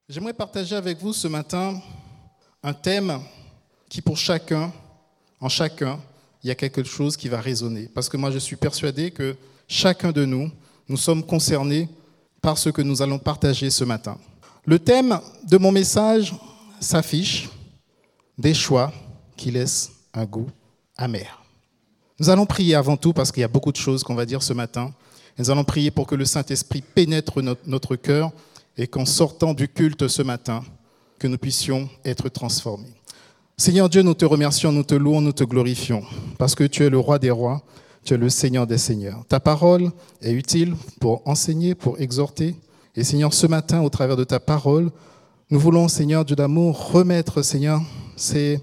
J'aimerais partager avec vous ce matin un thème qui pour chacun, il y a quelque chose qui va résonner. Parce que moi, je suis persuadé que chacun de nous, nous sommes concernés par ce que nous allons partager ce matin. Le thème de mon message s'affiche « Des choix qui laissent un goût amer ». Nous allons prier avant tout parce qu'il y a beaucoup de choses qu'on va dire ce matin. Nous allons prier pour que le Saint-Esprit pénètre notre cœur et qu'en sortant du culte ce matin, que nous puissions être transformés. Seigneur Dieu, nous te remercions, nous te louons, nous te glorifions, parce que tu es le roi des rois, tu es le Seigneur des seigneurs. Ta parole est utile pour enseigner, pour exhorter. Et Seigneur, ce matin, au travers de ta parole, nous voulons, Seigneur Dieu d'amour, remettre, Seigneur, c'est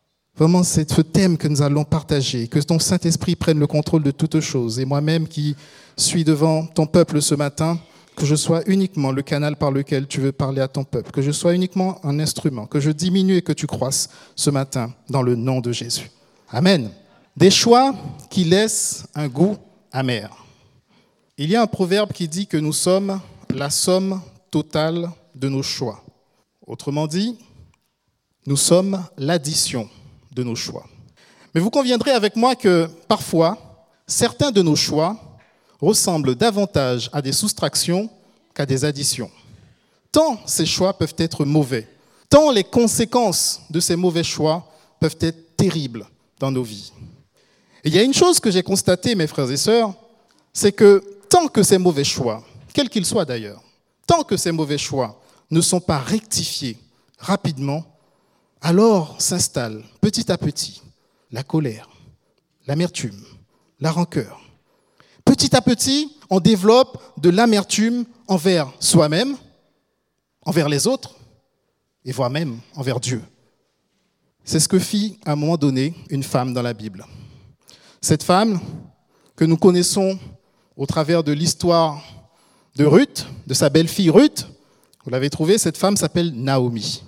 ce thème que nous allons partager, que ton Saint-Esprit prenne le contrôle de toutes choses. Et moi-même qui suis devant ton peuple ce matin, que je sois uniquement le canal par lequel tu veux parler à ton peuple, que je sois uniquement un instrument, que je diminue et que tu croisses ce matin dans le nom de Jésus. Amen. Des choix qui laissent un goût amer. Il y a un proverbe qui dit que nous sommes la somme totale de nos choix. Autrement dit, nous sommes l'addition de nos choix. Mais vous conviendrez avec moi que parfois, certains de nos choix ressemblent davantage à des soustractions qu'à des additions. Tant ces choix peuvent être mauvais, tant les conséquences de ces mauvais choix peuvent être terribles dans nos vies. Et il y a une chose que j'ai constatée, mes frères et sœurs, c'est que tant que ces mauvais choix, quels qu'ils soient d'ailleurs, tant que ces mauvais choix ne sont pas rectifiés rapidement, alors s'installe petit à petit la colère, l'amertume, la rancœur. Petit à petit, on développe de l'amertume envers soi-même, envers les autres, et voire même envers Dieu. C'est ce que fit à un moment donné une femme dans la Bible. Cette femme que nous connaissons au travers de l'histoire de Ruth, de sa belle-fille Ruth, vous l'avez trouvée, cette femme s'appelle Naomi.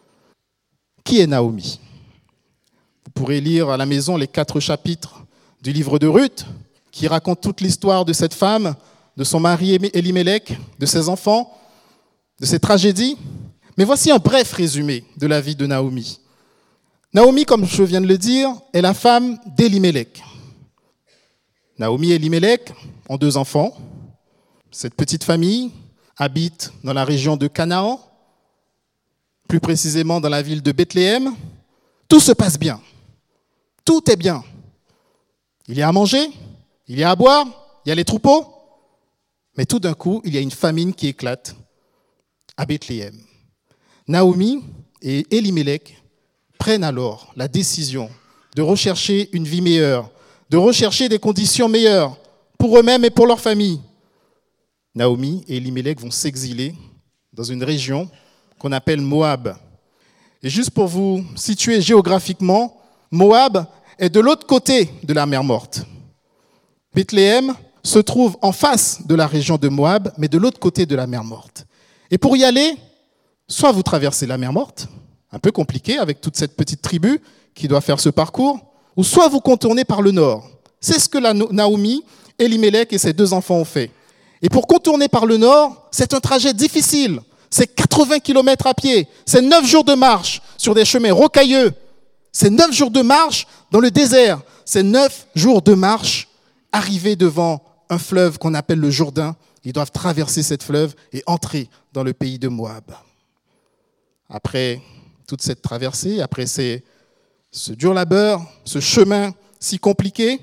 Qui est Naomi ? Vous pourrez lire à la maison les 4 chapitres du livre de Ruth, qui raconte toute l'histoire de cette femme, de son mari Elimelech, de ses enfants, de ses tragédies. Mais voici un bref résumé de la vie de Naomi. Naomi, comme je viens de le dire, est la femme d'Elimelech. Naomi et Elimelech ont 2 enfants. Cette petite famille habite dans la région de Canaan, plus précisément dans la ville de Bethléem. Tout se passe bien. Tout est bien. Il y a à manger, il y a à boire, il y a les troupeaux. Mais tout d'un coup, il y a une famine qui éclate à Bethléem. Naomi et Elimelech prennent alors la décision de rechercher une vie meilleure, de rechercher des conditions meilleures pour eux-mêmes et pour leur famille. Naomi et Elimelech vont s'exiler dans une région qu'on appelle Moab. Et juste pour vous situer géographiquement, Moab est de l'autre côté de la mer Morte. Bethléem se trouve en face de la région de Moab, mais de l'autre côté de la mer Morte. Et pour y aller, soit vous traversez la mer Morte, un peu compliqué avec toute cette petite tribu qui doit faire ce parcours, ou soit vous contournez par le nord. C'est ce que Naomi, Elimelech et ses 2 enfants ont fait. Et pour contourner par le nord, c'est un trajet difficile. C'est 80 km à pied. C'est 9 jours de marche sur des chemins rocailleux. C'est 9 jours de marche dans le désert. C'est 9 jours de marche arrivés devant un fleuve qu'on appelle le Jourdain. Ils doivent traverser cette fleuve et entrer dans le pays de Moab. Après toute cette traversée, après ce dur labeur, ce chemin si compliqué,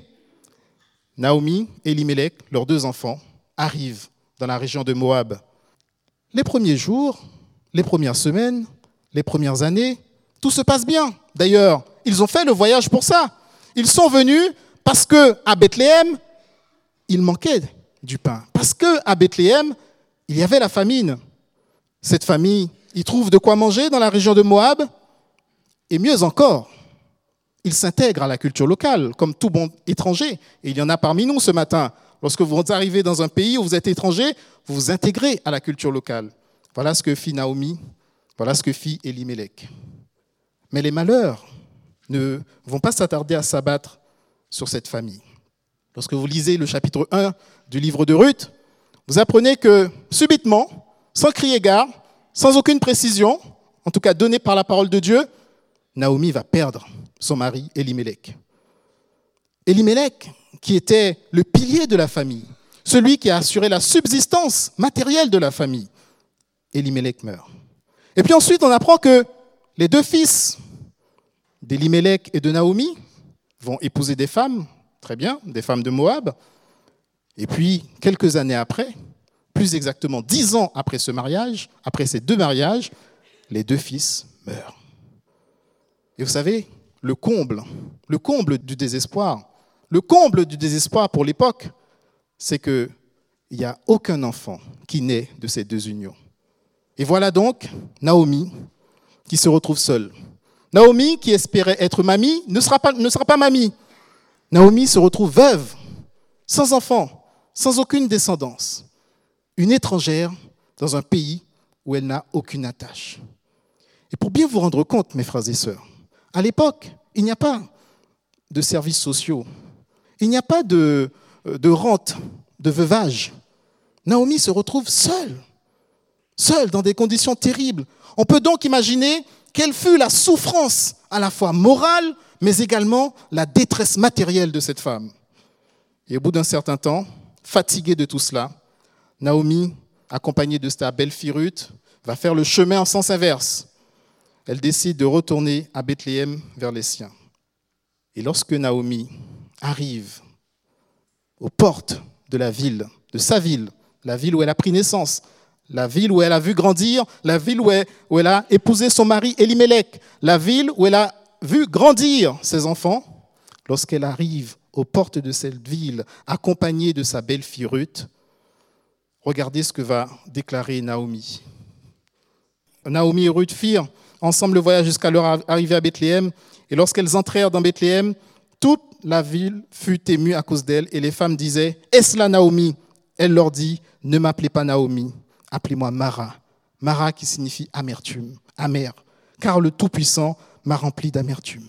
Naomi et Elimelech, leurs 2 enfants, arrivent dans la région de Moab. Les premiers jours, les premières semaines, les premières années, tout se passe bien. D'ailleurs, ils ont fait le voyage pour ça. Ils sont venus parce qu'à Bethléem, il manquait du pain. Parce qu'à Bethléem, il y avait la famine. Cette famille, ils trouvent de quoi manger dans la région de Moab. Et mieux encore, ils s'intègrent à la culture locale, comme tout bon étranger. Et il y en a parmi nous ce matin. Lorsque vous arrivez dans un pays où vous êtes étranger, vous vous intégrez à la culture locale. Voilà ce que fit Naomi, voilà ce que fit Elimelech. Mais les malheurs ne vont pas s'attarder à s'abattre sur cette famille. Lorsque vous lisez le chapitre 1 du livre de Ruth, vous apprenez que subitement, sans crier gare, sans aucune précision, en tout cas donnée par la parole de Dieu, Naomi va perdre son mari Elimelech. Elimelech, qui était le pilier de la famille, celui qui a assuré la subsistance matérielle de la famille, Elimelech meurt. Et puis ensuite, on apprend que les deux fils d'Elimelech et de Naomi vont épouser des femmes, très bien, des femmes de Moab. Et puis, quelques années après, plus exactement 10 ans après ce mariage, après ces deux mariages, les deux fils meurent. Et vous savez, le comble du désespoir pour l'époque, c'est qu'il n'y a aucun enfant qui naît de ces deux unions. Et voilà donc Naomi qui se retrouve seule. Naomi, qui espérait être mamie, ne sera pas mamie. Naomi se retrouve veuve, sans enfant, sans aucune descendance. Une étrangère dans un pays où elle n'a aucune attache. Et pour bien vous rendre compte, mes frères et sœurs, à l'époque, il n'y a pas de services sociaux. Il n'y a pas de rente, de veuvage. Naomi se retrouve seule dans des conditions terribles. On peut donc imaginer quelle fut la souffrance à la fois morale, mais également la détresse matérielle de cette femme. Et au bout d'un certain temps, fatiguée de tout cela, Naomi, accompagnée de sa belle-fille Ruth, va faire le chemin en sens inverse. Elle décide de retourner à Bethléem vers les siens. Et lorsque Naomi arrive aux portes de la ville, de sa ville, la ville où elle a pris naissance, la ville où elle a vu grandir, la ville où elle a épousé son mari Elimelech, la ville où elle a vu grandir ses enfants, lorsqu'elle arrive aux portes de cette ville, accompagnée de sa belle-fille Ruth, regardez ce que va déclarer Naomi. Naomi et Ruth firent ensemble le voyage jusqu'à leur arrivée à Bethléem, et lorsqu'elles entrèrent dans Bethléem, toute la ville fut émue à cause d'elle, et les femmes disaient « Est-ce là Naomi ?» Elle leur dit « Ne m'appelez pas Naomi, appelez-moi Mara. » Mara qui signifie amertume, amère, car le Tout-Puissant m'a rempli d'amertume.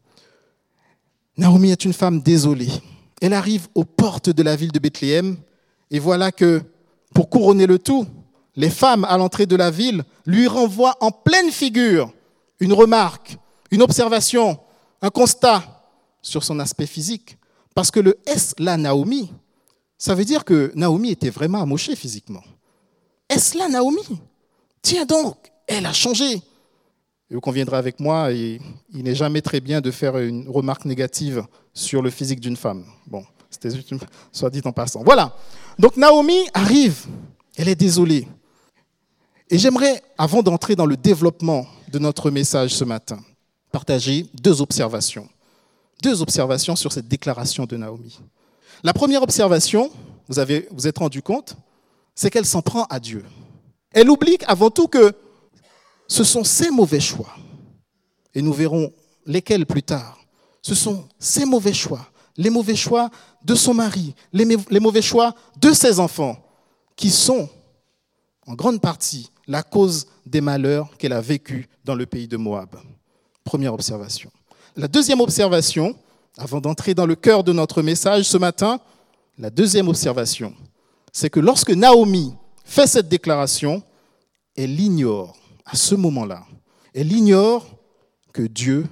Naomi est une femme désolée. Elle arrive aux portes de la ville de Bethléem, et voilà que, pour couronner le tout, les femmes à l'entrée de la ville lui renvoient en pleine figure une remarque, une observation, un constat sur son aspect physique. Parce que le « est-ce là Naomi ?» ça veut dire que Naomi était vraiment amochée physiquement. Est-ce là Naomi ? Tiens donc, elle a changé. Et vous conviendrez avec moi, il n'est jamais très bien de faire une remarque négative sur le physique d'une femme. Bon, c'était juste soit dit en passant. Voilà. Donc Naomi arrive, elle est désolée. Et j'aimerais, avant d'entrer dans le développement de notre message ce matin, partager deux observations sur cette déclaration de Naomi. La première observation, vous êtes rendu compte, c'est qu'elle s'en prend à Dieu. Elle oublie avant tout que ce sont ses mauvais choix, et nous verrons lesquels plus tard. Ce sont ses mauvais choix, les mauvais choix de son mari, les mauvais choix de ses enfants, qui sont en grande partie la cause des malheurs qu'elle a vécus dans le pays de Moab. Première observation. La deuxième observation, avant d'entrer dans le cœur de notre message ce matin, la deuxième observation, c'est que lorsque Naomi fait cette déclaration, elle ignore, à ce moment-là, elle ignore que Dieu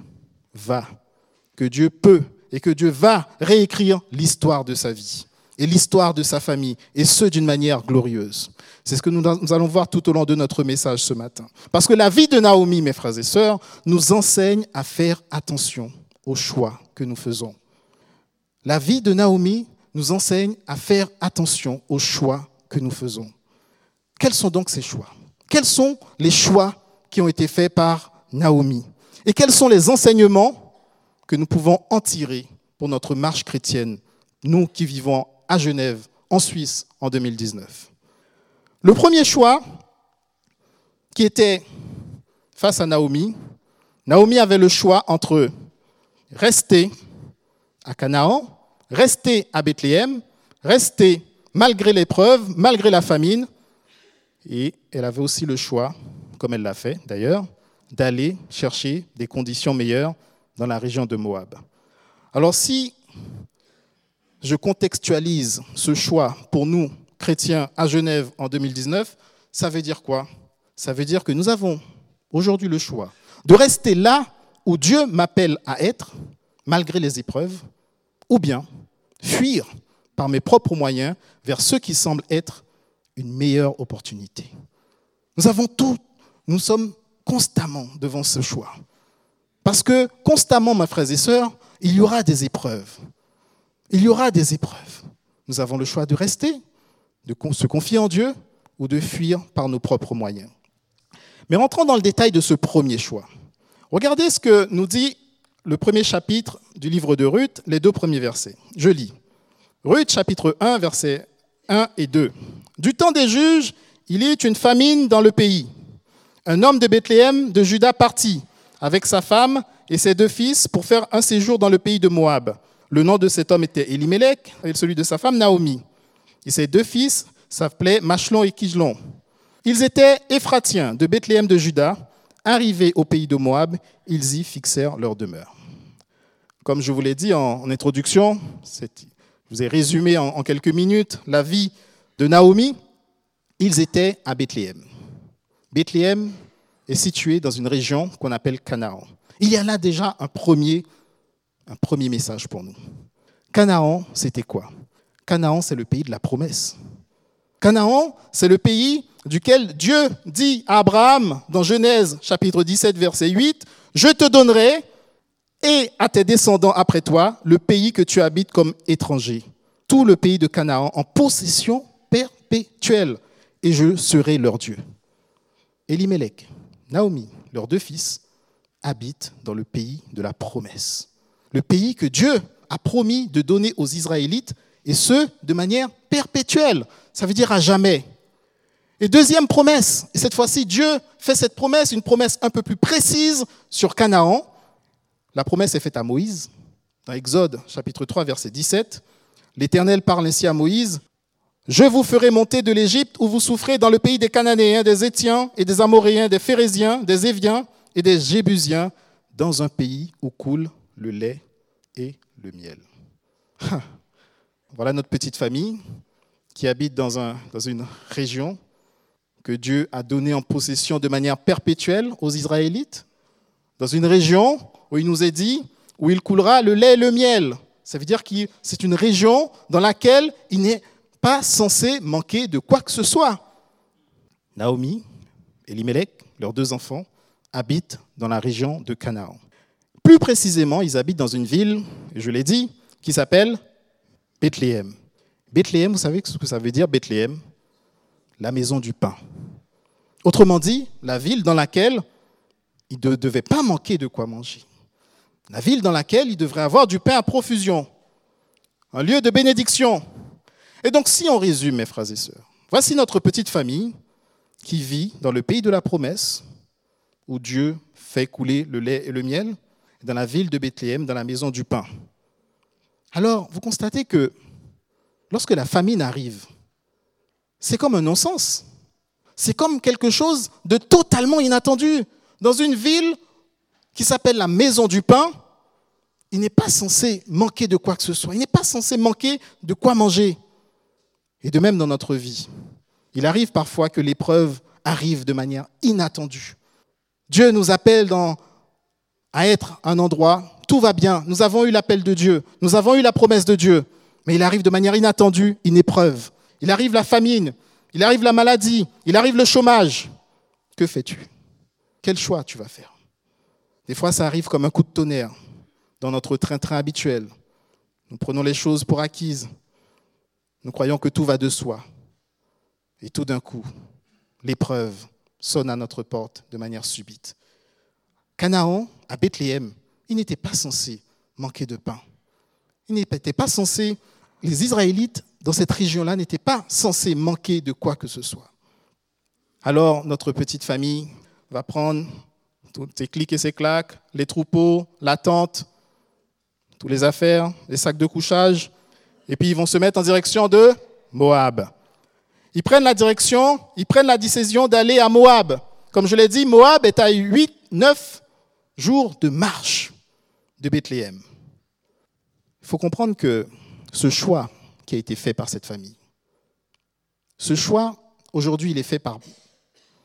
peut et que Dieu va réécrire l'histoire de sa vie et l'histoire de sa famille, et ce, d'une manière glorieuse. C'est ce que nous allons voir tout au long de notre message ce matin. Parce que la vie de Naomi, mes frères et sœurs, nous enseigne à faire attention aux choix que nous faisons. La vie de Naomi nous enseigne à faire attention aux choix que nous faisons. Quels sont donc ces choix ? Quels sont les choix qui ont été faits par Naomi ? Et quels sont les enseignements que nous pouvons en tirer pour notre marche chrétienne, nous qui vivons à Genève, en Suisse, en 2019 ? Le premier choix qui était face à Naomi, Naomi avait le choix entre rester à Canaan, rester à Bethléem, rester malgré l'épreuve, malgré la famine, et elle avait aussi le choix, comme elle l'a fait d'ailleurs, d'aller chercher des conditions meilleures dans la région de Moab. Alors si je contextualise ce choix pour nous, chrétiens, à Genève en 2019, ça veut dire quoi ? Ça veut dire que nous avons aujourd'hui le choix de rester là où Dieu m'appelle à être, malgré les épreuves, ou bien fuir par mes propres moyens vers ce qui semble être une meilleure opportunité. Nous sommes constamment devant ce choix. Parce que constamment, mes frères et sœurs, il y aura des épreuves. Il y aura des épreuves. Nous avons le choix de rester, de se confier en Dieu ou de fuir par nos propres moyens. Mais rentrons dans le détail de ce premier choix. Regardez ce que nous dit le premier chapitre du livre de Ruth, les 2 premiers versets. Je lis. Ruth, chapitre 1, versets 1 et 2. Du temps des juges, il y eut une famine dans le pays. Un homme de Bethléem, de Juda, partit avec sa femme et ses 2 fils pour faire un séjour dans le pays de Moab. Le nom de cet homme était Elimelech et celui de sa femme Naomi. Et ses 2 fils s'appelaient Machlon et Kijlon. Ils étaient Éphratiens de Bethléem de Juda. Arrivés au pays de Moab, ils y fixèrent leur demeure. Comme je vous l'ai dit en introduction, je vous ai résumé en quelques minutes la vie de Naomi. Ils étaient à Bethléem. Bethléem est située dans une région qu'on appelle Canaan. Il y a là déjà un premier message pour nous. Canaan, c'était quoi? Canaan, c'est le pays de la promesse. Canaan, c'est le pays duquel Dieu dit à Abraham dans Genèse chapitre 17, verset 8, « Je te donnerai et à tes descendants après toi le pays que tu habites comme étranger, tout le pays de Canaan en possession perpétuelle, et je serai leur Dieu. » Elimelech, Naomi, leurs 2 fils, habitent dans le pays de la promesse. Le pays que Dieu a promis de donner aux Israélites, et ce, de manière perpétuelle. Ça veut dire à jamais. Et deuxième promesse, et cette fois-ci, Dieu fait cette promesse, une promesse un peu plus précise sur Canaan. La promesse est faite à Moïse, dans Exode, chapitre 3, verset 17. L'Éternel parle ainsi à Moïse. « Je vous ferai monter de l'Égypte où vous souffrez dans le pays des Cananéens, des Héthiens et des Amoréens, des Phéréziens, des Éviens et des Jébusiens, dans un pays où coule le lait et le miel. » Voilà notre petite famille qui habite dans une région que Dieu a donnée en possession de manière perpétuelle aux Israélites, dans une région où il nous est dit, où il coulera le lait et le miel. Ça veut dire que c'est une région dans laquelle il n'est pas censé manquer de quoi que ce soit. Naomi, Elimelech, leurs 2 enfants, habitent dans la région de Canaan. Plus précisément, ils habitent dans une ville, je l'ai dit, qui s'appelle Bethléem. Bethléem, vous savez ce que ça veut dire, Bethléem? La maison du pain. Autrement dit, la ville dans laquelle il ne devait pas manquer de quoi manger. La ville dans laquelle il devrait avoir du pain à profusion. Un lieu de bénédiction. Et donc, si on résume, mes frères et sœurs, voici notre petite famille qui vit dans le pays de la promesse, où Dieu fait couler le lait et le miel, dans la ville de Bethléem, dans la maison du pain. Alors, vous constatez que lorsque la famine arrive, c'est comme un non-sens. C'est comme quelque chose de totalement inattendu. Dans une ville qui s'appelle la maison du pain, il n'est pas censé manquer de quoi que ce soit. Il n'est pas censé manquer de quoi manger. Et de même dans notre vie, il arrive parfois que l'épreuve arrive de manière inattendue. Dieu nous appelle à être un endroit, tout va bien, nous avons eu l'appel de Dieu, nous avons eu la promesse de Dieu, mais il arrive de manière inattendue une épreuve. Il arrive la famine, il arrive la maladie, il arrive le chômage. Que fais-tu? Quel choix tu vas faire? Des fois, ça arrive comme un coup de tonnerre dans notre train-train habituel. Nous prenons les choses pour acquises. Nous croyons que tout va de soi. Et tout d'un coup, l'épreuve sonne à notre porte de manière subite. Canaan, à Bethléem, il n'était pas censé manquer de pain. Les Israélites dans cette région-là n'étaient pas censés manquer de quoi que ce soit. Alors, notre petite famille va prendre tous ses clics et ses claques, les troupeaux, la tente, toutes les affaires, les sacs de couchage, et puis ils vont se mettre en direction de Moab. Ils prennent la décision d'aller à Moab. Comme je l'ai dit, Moab est à 8-9 jours de marche de Bethléem. Il faut comprendre que ce choix qui a été fait par cette famille, ce choix, aujourd'hui, il est fait par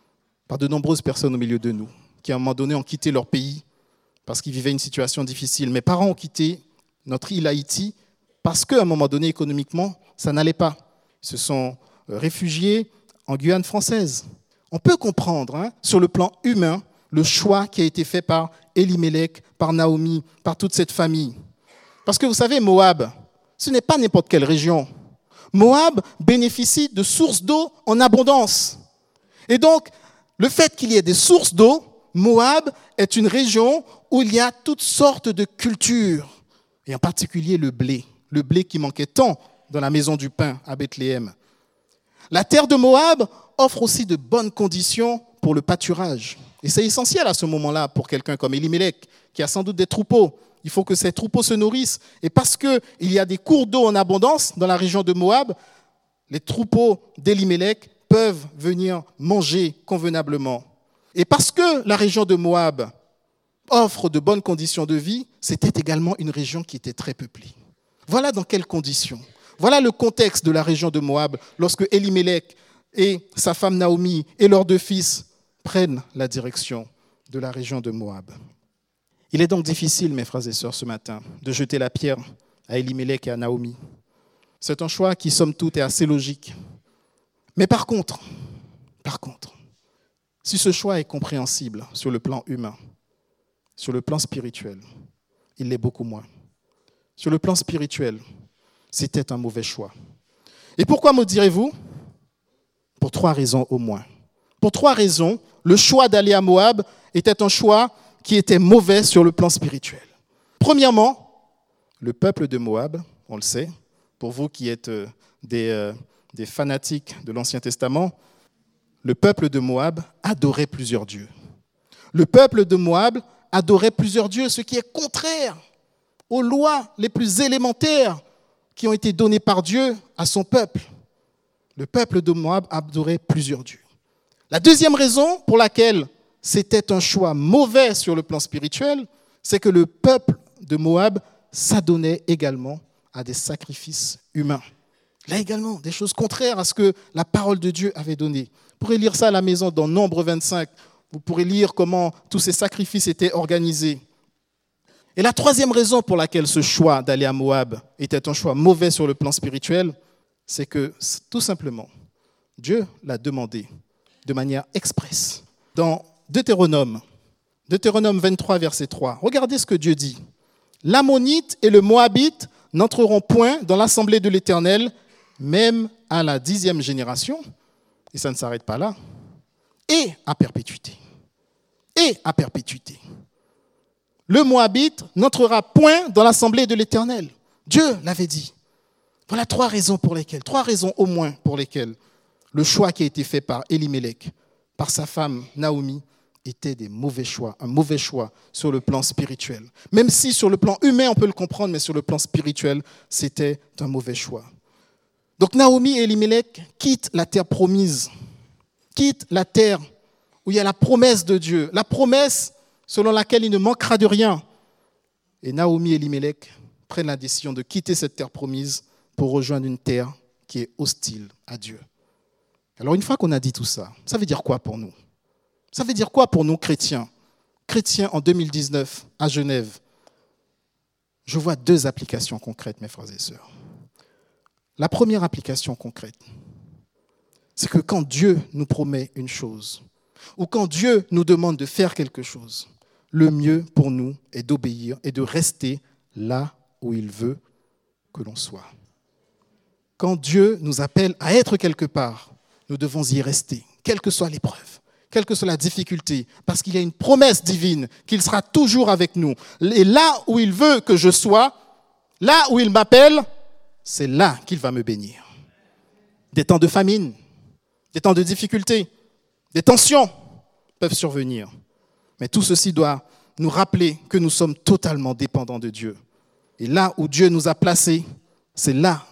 par de nombreuses personnes au milieu de nous, qui à un moment donné ont quitté leur pays parce qu'ils vivaient une situation difficile. Mes parents ont quitté notre île Haïti parce qu'à un moment donné, économiquement, ça n'allait pas. Ils se sont réfugiés en Guyane française. On peut comprendre, sur le plan humain, le choix qui a été fait par Elimelech, par Naomi, par toute cette famille. Parce que vous savez, Moab, ce n'est pas n'importe quelle région. Moab bénéficie de sources d'eau en abondance. Et donc, le fait qu'il y ait des sources d'eau, Moab est une région où il y a toutes sortes de cultures, et en particulier le blé qui manquait tant dans la maison du pain à Bethléem. La terre de Moab offre aussi de bonnes conditions pour le pâturage. Et c'est essentiel à ce moment-là pour quelqu'un comme Elimelech, qui a sans doute des troupeaux. Il faut que ces troupeaux se nourrissent. Et parce qu'il y a des cours d'eau en abondance dans la région de Moab, les troupeaux d'Elimelech peuvent venir manger convenablement. Et parce que la région de Moab offre de bonnes conditions de vie, c'était également une région qui était très peuplée. Voilà dans quelles conditions. Voilà le contexte de la région de Moab lorsque Elimelech et sa femme Naomi et leurs 2 fils prennent la direction de la région de Moab. Il est donc difficile, mes frères et sœurs, ce matin, de jeter la pierre à Elimelech et à Naomi. C'est un choix qui, somme toute, est assez logique. Mais par contre, si ce choix est compréhensible sur le plan humain, sur le plan spirituel, il l'est beaucoup moins. Sur le plan spirituel, c'était un mauvais choix. Et pourquoi me direz-vous ? Pour 3 raisons au moins. Pour 3 raisons, le choix d'aller à Moab était un choix qui était mauvais sur le plan spirituel. Premièrement, le peuple de Moab, on le sait, pour vous qui êtes des fanatiques de l'Ancien Testament, le peuple de Moab adorait plusieurs dieux. Le peuple de Moab adorait plusieurs dieux, ce qui est contraire aux lois les plus élémentaires qui ont été données par Dieu à son peuple. Le peuple de Moab adorait plusieurs dieux. La deuxième raison pour laquelle c'était un choix mauvais sur le plan spirituel, c'est que le peuple de Moab s'adonnait également à des sacrifices humains. Là également, des choses contraires à ce que la parole de Dieu avait donné. Vous pourrez lire ça à la maison dans Nombre 25. Vous pourrez lire comment tous ces sacrifices étaient organisés. Et la troisième raison pour laquelle ce choix d'aller à Moab était un choix mauvais sur le plan spirituel, c'est que, tout simplement, Dieu l'a demandé de manière expresse. Dans Deutéronome 23, verset 3, regardez ce que Dieu dit. « L'Ammonite et le Moabite n'entreront point dans l'assemblée de l'Éternel, même à la 10e génération. » Et ça ne s'arrête pas là. « Et à perpétuité. » Et à perpétuité. Le Moabite n'entrera point dans l'assemblée de l'Éternel. Dieu l'avait dit. Voilà 3 raisons au moins pour lesquelles le choix qui a été fait par Elimelech, par sa femme Naomi, était un mauvais choix sur le plan spirituel. Même si sur le plan humain, on peut le comprendre, mais sur le plan spirituel, c'était un mauvais choix. Donc Naomi et Elimelech quittent la terre promise, quittent la terre où il y a la promesse de Dieu, la promesse selon laquelle il ne manquera de rien. Et Naomi et Elimelech prennent la décision de quitter cette terre promise pour rejoindre une terre qui est hostile à Dieu. Alors une fois qu'on a dit tout ça, ça veut dire quoi pour nous ? Ça veut dire quoi pour nous chrétiens en 2019 à Genève? Je vois 2 applications concrètes, mes frères et sœurs. La première application concrète, c'est que quand Dieu nous promet une chose, ou quand Dieu nous demande de faire quelque chose, le mieux pour nous est d'obéir et de rester là où il veut que l'on soit. Quand Dieu nous appelle à être quelque part, nous devons y rester, quelle que soit l'épreuve, quelle que soit la difficulté, parce qu'il y a une promesse divine qu'il sera toujours avec nous. Et là où il veut que je sois, là où il m'appelle, c'est là qu'il va me bénir. Des temps de famine, des temps de difficulté, des tensions peuvent survenir. Mais tout ceci doit nous rappeler que nous sommes totalement dépendants de Dieu. Et là où Dieu nous a placés, c'est là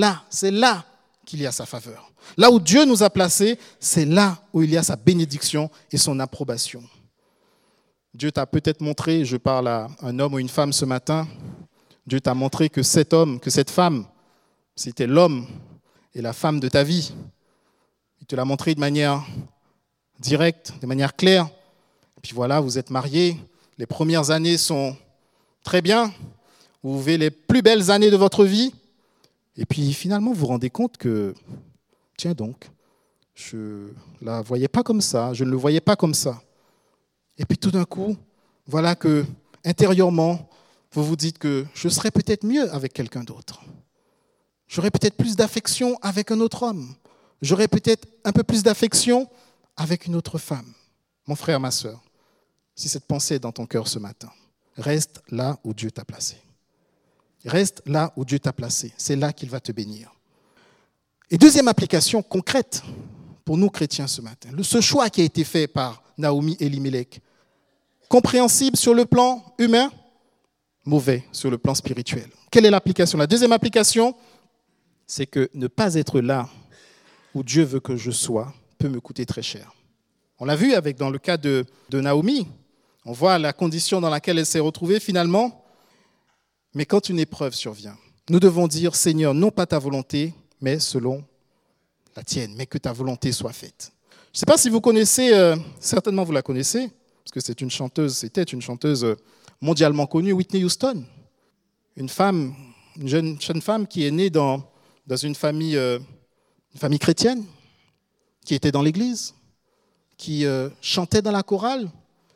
qu'il y a sa faveur. Là où Dieu nous a placés, c'est là où il y a sa bénédiction et son approbation. Dieu t'a peut-être montré, je parle à un homme ou une femme ce matin, Dieu t'a montré que cet homme, que cette femme, c'était l'homme et la femme de ta vie. Il te l'a montré de manière directe, de manière claire. Et puis voilà, vous êtes mariés, les premières années sont très bien, vous vivez les plus belles années de votre vie, et puis finalement vous vous rendez compte que, tiens donc, je ne la voyais pas comme ça, je ne le voyais pas comme ça. Et puis tout d'un coup, voilà que intérieurement, vous vous dites que je serais peut-être mieux avec quelqu'un d'autre. J'aurais peut-être plus d'affection avec un autre homme. J'aurais peut-être un peu plus d'affection avec une autre femme. Mon frère, ma sœur, si cette pensée est dans ton cœur ce matin, reste là où Dieu t'a placé. Reste là où Dieu t'a placé. C'est là qu'il va te bénir. Et deuxième application concrète pour nous chrétiens ce matin, ce choix qui a été fait par Naomi et Elimelech, compréhensible sur le plan humain, mauvais sur le plan spirituel. Quelle est l'application? La deuxième application, c'est que ne pas être là où Dieu veut que je sois peut me coûter très cher. On l'a vu dans le cas de Naomi. On voit la condition dans laquelle elle s'est retrouvée finalement. Mais quand une épreuve survient, nous devons dire, Seigneur, non pas ta volonté, mais selon la tienne, mais que ta volonté soit faite. Je ne sais pas si vous connaissez, certainement vous la connaissez, parce que c'était une chanteuse mondialement connue, Whitney Houston. Une jeune femme qui est née dans une famille chrétienne, qui était dans l'église, qui chantait dans la chorale.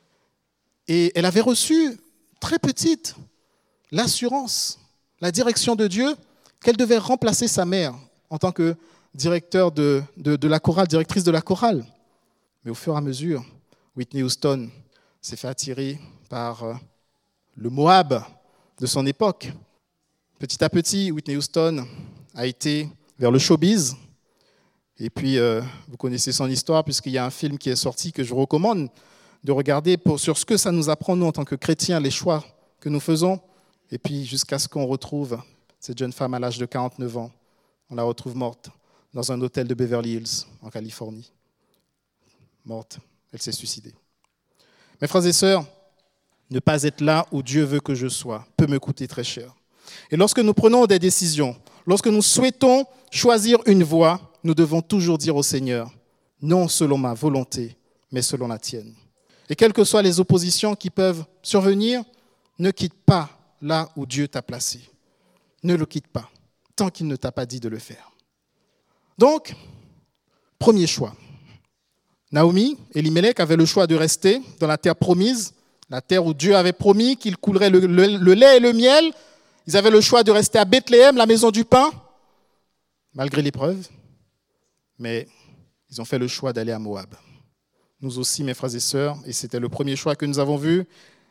Et elle avait reçu, très petite, l'assurance, la direction de Dieu, qu'elle devait remplacer sa mère en tant que directeur de la chorale, directrice de la chorale. Mais au fur et à mesure, Whitney Houston s'est fait attirer par le Moab de son époque. Petit à petit, Whitney Houston a été vers le showbiz. Et puis, vous connaissez son histoire, puisqu'il y a un film qui est sorti que je vous recommande de regarder sur ce que ça nous apprend, nous, en tant que chrétiens, les choix que nous faisons. Et puis, jusqu'à ce qu'on retrouve cette jeune femme à l'âge de 49 ans. On la retrouve morte dans un hôtel de Beverly Hills, en Californie. Morte, elle s'est suicidée. Mes frères et sœurs, ne pas être là où Dieu veut que je sois peut me coûter très cher. Et lorsque nous prenons des décisions, lorsque nous souhaitons choisir une voie, nous devons toujours dire au Seigneur, non selon ma volonté, mais selon la tienne. Et quelles que soient les oppositions qui peuvent survenir, ne quitte pas là où Dieu t'a placé. Ne le quitte pas, tant qu'il ne t'a pas dit de le faire. Donc, premier choix. Naomi et Elimelech avaient le choix de rester dans la terre promise, la terre où Dieu avait promis qu'il coulerait le lait et le miel. Ils avaient le choix de rester à Bethléem, la maison du pain, malgré l'épreuve. Mais ils ont fait le choix d'aller à Moab. Nous aussi, mes frères et sœurs, et c'était le premier choix que nous avons vu,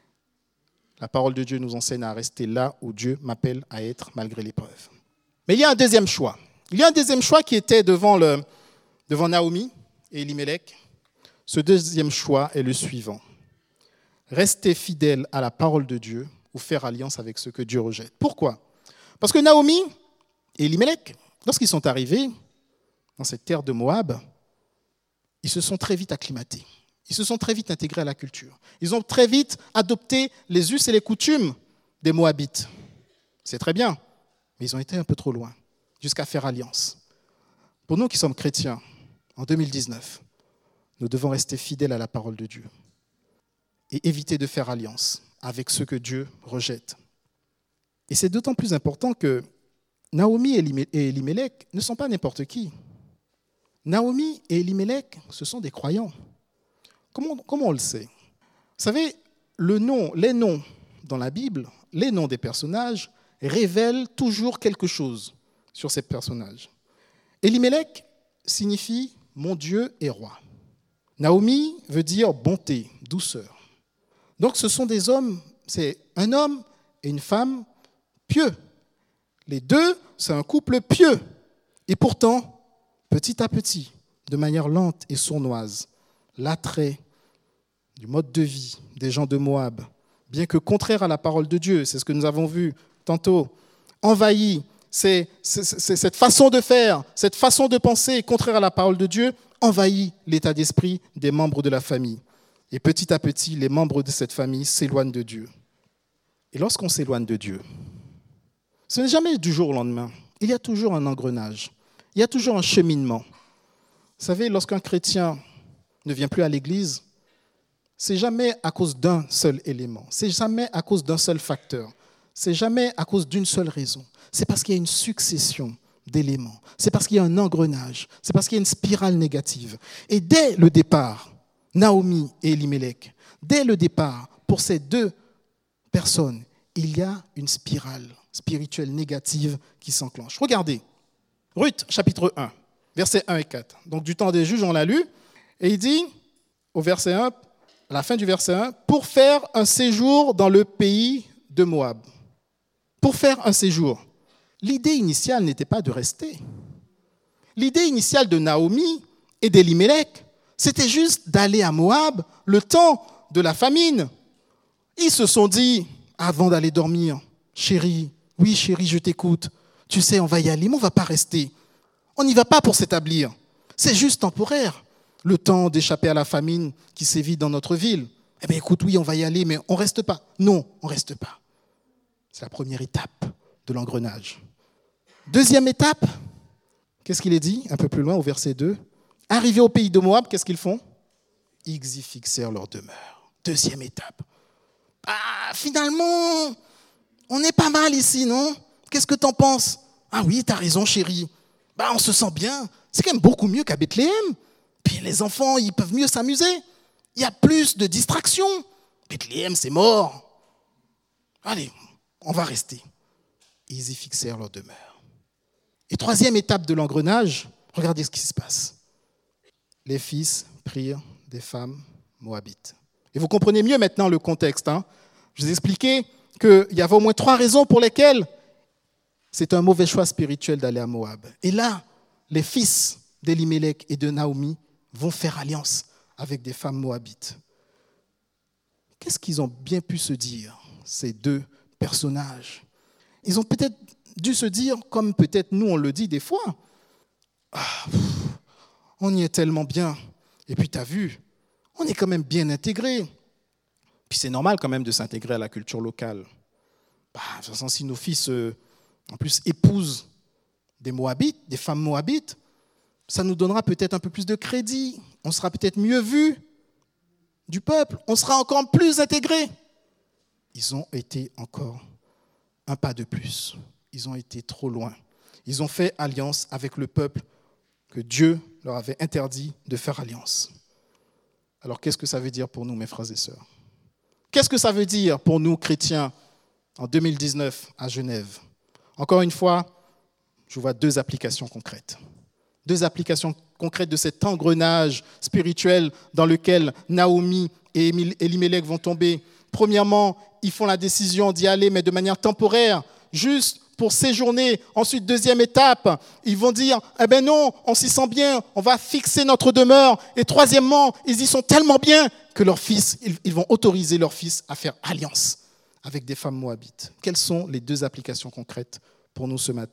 la parole de Dieu nous enseigne à rester là où Dieu m'appelle à être malgré l'épreuve. Mais il y a un deuxième choix. Il y a un deuxième choix qui était devant Naomi et Elimelech. Ce deuxième choix est le suivant. Rester fidèle à la parole de Dieu ou faire alliance avec ceux que Dieu rejette. Pourquoi? Parce que Naomi et Elimelech, lorsqu'ils sont arrivés dans cette terre de Moab, ils se sont très vite acclimatés. Ils se sont très vite intégrés à la culture. Ils ont très vite adopté les us et les coutumes des Moabites. C'est très bien, mais ils ont été un peu trop loin, jusqu'à faire alliance. Pour nous qui sommes chrétiens, en 2019, nous devons rester fidèles à la parole de Dieu et éviter de faire alliance avec ceux que Dieu rejette. Et c'est d'autant plus important que Naomi et Elimelech ne sont pas n'importe qui. Naomi et Elimelech, ce sont des croyants. Comment on le sait? Vous savez, les noms dans la Bible, les noms des personnages révèlent toujours quelque chose sur ces personnages. Elimelech signifie « mon Dieu est roi ». Naomi veut dire bonté, douceur. Donc ce sont des hommes, c'est un homme et une femme pieux. Les deux, c'est un couple pieux. Et pourtant, petit à petit, de manière lente et sournoise, l'attrait du mode de vie des gens de Moab, bien que contraire à la parole de Dieu, c'est ce que nous avons vu tantôt, envahit, c'est cette façon de faire, cette façon de penser contraire à la parole de Dieu, envahit l'état d'esprit des membres de la famille. Et petit à petit, les membres de cette famille s'éloignent de Dieu. Et lorsqu'on s'éloigne de Dieu, ce n'est jamais du jour au lendemain. Il y a toujours un engrenage. Il y a toujours un cheminement. Vous savez, lorsqu'un chrétien ne vient plus à l'église, c'est jamais à cause d'un seul élément, c'est jamais à cause d'un seul facteur, c'est jamais à cause d'une seule raison. C'est parce qu'il y a une succession d'éléments, c'est parce qu'il y a un engrenage, c'est parce qu'il y a une spirale négative. Et dès le départ, Naomi et Elimelech, dès le départ, pour ces deux personnes, il y a une spirale spirituelle négative qui s'enclenche. Regardez, Ruth, chapitre 1, versets 1 et 4. Donc du temps des juges, on l'a lu, et il dit, au verset 1, à la fin du verset 1, pour faire un séjour dans le pays de Moab. Pour faire un séjour. L'idée initiale n'était pas de rester. L'idée initiale de Naomi et d'Elimelech, c'était juste d'aller à Moab le temps de la famine. Ils se sont dit, avant d'aller dormir, chérie, oui chérie, je t'écoute, tu sais, on va y aller, mais on ne va pas rester. On n'y va pas pour s'établir. C'est juste temporaire. Le temps d'échapper à la famine qui sévit dans notre ville. Eh bien écoute, oui, on va y aller, mais on ne reste pas. Non, on ne reste pas. C'est la première étape de l'engrenage. Deuxième étape, qu'est-ce qu'il est dit un peu plus loin au verset 2 ? Arrivés au pays de Moab, qu'est-ce qu'ils font ? Ils y fixèrent leur demeure. Deuxième étape. Ah, finalement, on est pas mal ici, non ? Qu'est-ce que t'en penses ? Ah oui, t'as raison, chérie. Bah, on se sent bien. C'est quand même beaucoup mieux qu'à Bethléem. Puis les enfants, ils peuvent mieux s'amuser. Il y a plus de distractions. Bethléem, c'est mort. Allez, on va rester. Ils y fixèrent leur demeure. Et troisième étape de l'engrenage, regardez ce qui se passe. Les fils prirent des femmes moabites. Et vous comprenez mieux maintenant le contexte. Je vous ai expliqué qu'il y avait au moins 3 raisons pour lesquelles c'est un mauvais choix spirituel d'aller à Moab. Et là, les fils d'Elimelech et de Naomi vont faire alliance avec des femmes moabites. Qu'est-ce qu'ils ont bien pu se dire, ces deux personnages ? Ils ont peut-être dû se dire, comme peut-être nous on le dit des fois, on y est tellement bien. Et puis tu as vu, on est quand même bien intégrés. Puis c'est normal quand même de s'intégrer à la culture locale. De toute façon, si nos fils, en plus, épousent des Moabites, des femmes Moabites, ça nous donnera peut-être un peu plus de crédit. On sera peut-être mieux vus du peuple. On sera encore plus intégrés. Ils ont été encore un pas de plus. Ils ont été trop loin. Ils ont fait alliance avec le peuple que Dieu leur avait interdit de faire alliance. Alors, qu'est-ce que ça veut dire pour nous, mes frères et sœurs ? Qu'est-ce que ça veut dire pour nous, chrétiens, en 2019 à Genève ? Encore une fois, je vois 2 applications concrètes. 2 applications concrètes de cet engrenage spirituel dans lequel Naomi et Elimelech vont tomber. Premièrement, ils font la décision d'y aller, mais de manière temporaire, juste pour séjourner. Ensuite, deuxième étape, ils vont dire « Eh bien non, on s'y sent bien, on va fixer notre demeure. » Et troisièmement, ils y sont tellement bien que leurs fils, ils vont autoriser leurs fils à faire alliance avec des femmes moabites. Quelles sont les 2 applications concrètes pour nous ce matin ?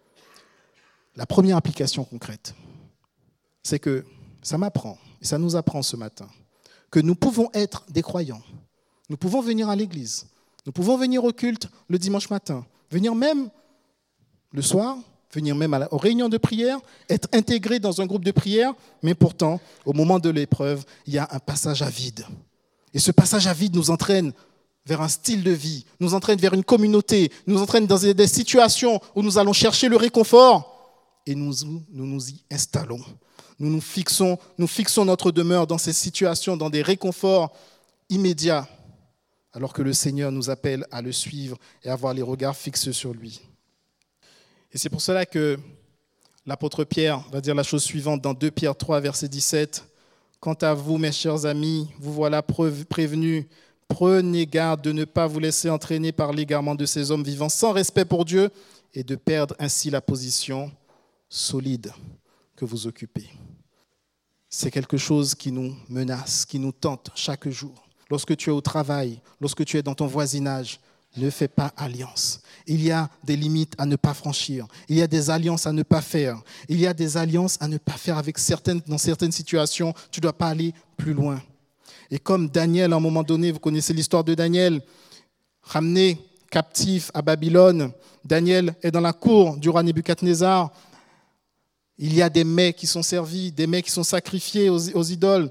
La première application concrète, c'est que ça m'apprend, et ça nous apprend ce matin, que nous pouvons être des croyants. Nous pouvons venir à l'église. Nous pouvons venir au culte le dimanche matin. Venir même le soir, venir même aux réunions de prière, être intégré dans un groupe de prière, mais pourtant, au moment de l'épreuve, il y a un passage à vide. Et ce passage à vide nous entraîne vers un style de vie, nous entraîne vers une communauté, nous entraîne dans des situations où nous allons chercher le réconfort et nous y installons. Nous fixons notre demeure dans ces situations, dans des réconforts immédiats, alors que le Seigneur nous appelle à le suivre et à avoir les regards fixés sur lui. Et c'est pour cela que l'apôtre Pierre va dire la chose suivante dans 2 Pierre 3, verset 17. « Quant à vous, mes chers amis, vous voilà prévenus. Prenez garde de ne pas vous laisser entraîner par l'égarement de ces hommes vivant sans respect pour Dieu et de perdre ainsi la position solide que vous occupez. » C'est quelque chose qui nous menace, qui nous tente chaque jour. Lorsque tu es au travail, lorsque tu es dans ton voisinage, ne fais pas alliance. Il y a des limites à ne pas franchir. Il y a des alliances à ne pas faire. Il y a des alliances à ne pas faire dans certaines situations. Tu ne dois pas aller plus loin. Et comme Daniel, à un moment donné, vous connaissez l'histoire de Daniel, ramené captif à Babylone, Daniel est dans la cour du roi Nebuchadnezzar. Il y a des mets qui sont servis, des mets qui sont sacrifiés aux idoles.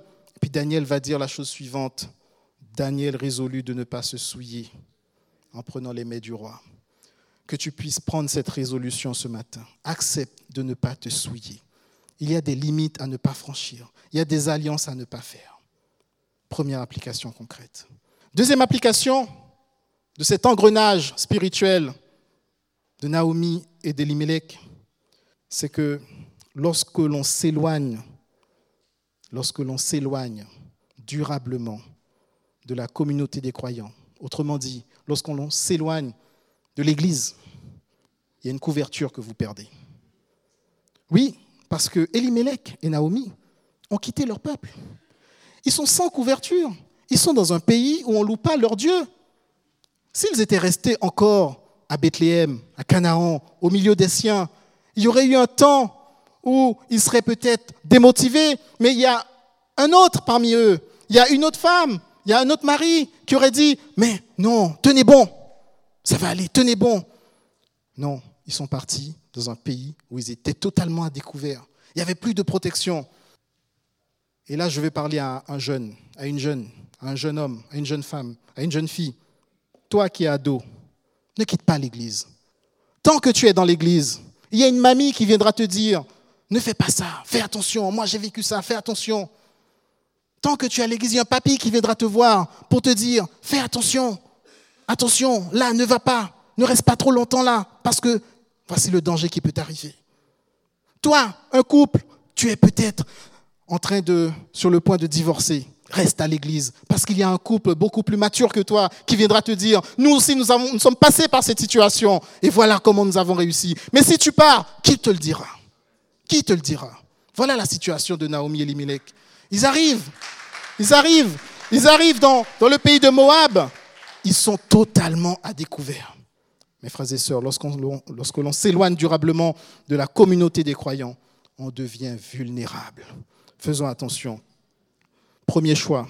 puis Daniel va dire la chose suivante. Daniel résolut de ne pas se souiller en prenant les mets du roi. Que tu puisses prendre cette résolution ce matin. Accepte de ne pas te souiller. Il y a des limites à ne pas franchir. Il y a des alliances à ne pas faire. Première application concrète. Deuxième application de cet engrenage spirituel de Naomi et d'Elimelech, c'est que lorsque l'on s'éloigne durablement de la communauté des croyants, autrement dit, lorsqu'on s'éloigne de l'Église, il y a une couverture que vous perdez. Oui, parce que Elimelech et Naomi ont quitté leur peuple. Ils sont sans couverture. Ils sont dans un pays où on ne loue pas leur Dieu. S'ils étaient restés encore à Bethléem, à Canaan, au milieu des siens, il y aurait eu un temps où ils seraient peut-être démotivés, mais il y a un autre parmi eux, il y a une autre femme, il y a un autre mari qui aurait dit « Mais non, tenez bon, ça va aller, tenez bon ». Non, ils sont partis dans un pays où ils étaient totalement à découvert. Il n'y avait plus de protection. Et là, je vais parler à un jeune, à un jeune homme, à une jeune femme, à une jeune fille. Toi qui es ado, ne quitte pas l'église. Tant que tu es dans l'église, il y a une mamie qui viendra te dire « Ne fais pas ça, fais attention, moi j'ai vécu ça, fais attention ». Tant que tu es à l'église, il y a un papy qui viendra te voir pour te dire « Fais attention, attention, là, ne va pas, ne reste pas trop longtemps là, parce que voici le danger qui peut t'arriver. » Toi, un couple, tu es peut-être sur le point de divorcer. Reste à l'église, parce qu'il y a un couple beaucoup plus mature que toi qui viendra te dire « Nous aussi, nous sommes passés par cette situation et voilà comment nous avons réussi. » Mais si tu pars, qui te le dira? Qui te le dira? Voilà la situation de Naomi et Elimelech. Ils arrivent dans le pays de Moab. Ils sont totalement à découvert. Mes frères et sœurs, lorsque l'on s'éloigne durablement de la communauté des croyants, on devient vulnérable. Faisons attention. Premier choix,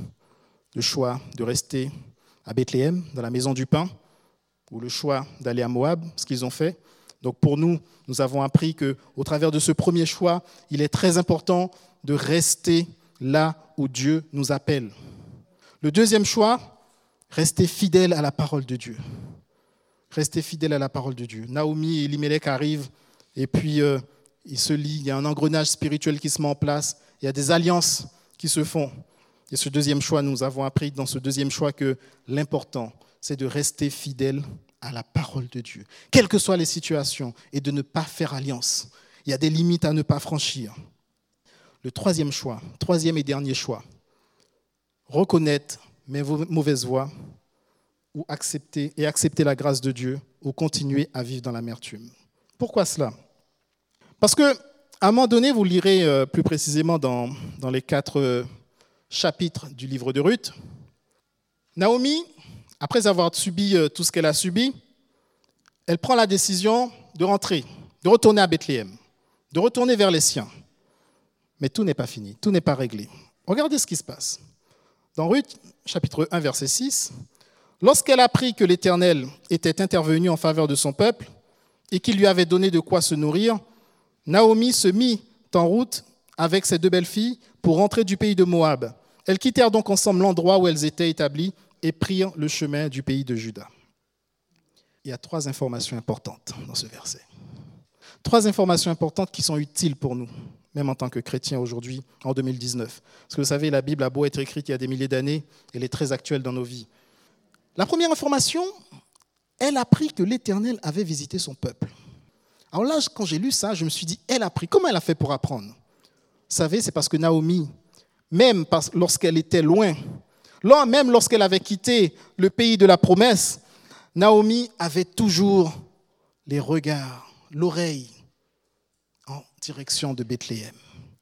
le choix de rester à Bethléem, dans la maison du pain, ou le choix d'aller à Moab, ce qu'ils ont fait. Donc pour nous, nous avons appris qu'au travers de ce premier choix, il est très important de rester là où Dieu nous appelle. Le deuxième choix, rester fidèle à la parole de Dieu. Rester fidèle à la parole de Dieu. Naomi et Elimelech arrivent et puis ils se lient. Il y a un engrenage spirituel qui se met en place. Il y a des alliances qui se font. Et ce deuxième choix, nous avons appris dans ce deuxième choix que l'important, c'est de rester fidèle à la parole de Dieu, quelles que soient les situations, et de ne pas faire alliance. Il y a des limites à ne pas franchir. Le troisième et dernier choix, reconnaître mes mauvaises voies ou accepter la grâce de Dieu ou continuer à vivre dans l'amertume. Pourquoi cela? Parce qu'à un moment donné, vous lirez plus précisément dans les 4 chapitres du livre de Ruth, Naomi, après avoir subi tout ce qu'elle a subi, elle prend la décision de rentrer, de retourner à Bethléem, de retourner vers les siens. Mais tout n'est pas fini, tout n'est pas réglé. Regardez ce qui se passe. Dans Ruth, chapitre 1, verset 6, lorsqu'elle apprit que l'Éternel était intervenu en faveur de son peuple et qu'il lui avait donné de quoi se nourrir, Naomi se mit en route avec ses 2 belles-filles pour rentrer du pays de Moab. Elles quittèrent donc ensemble l'endroit où elles étaient établies et prirent le chemin du pays de Juda. Il y a 3 informations importantes dans ce verset. 3 informations importantes qui sont utiles pour nous, même en tant que chrétiens aujourd'hui, en 2019. Parce que vous savez, la Bible a beau être écrite il y a des milliers d'années, elle est très actuelle dans nos vies. La première information, elle apprit que l'Éternel avait visité son peuple. Alors là, quand j'ai lu ça, je me suis dit, elle a appris. Comment elle a fait pour apprendre? Vous savez, c'est parce que Naomi, même lorsqu'elle était loin, même lorsqu'elle avait quitté le pays de la promesse, Naomi avait toujours les regards, l'oreille en direction de Bethléem.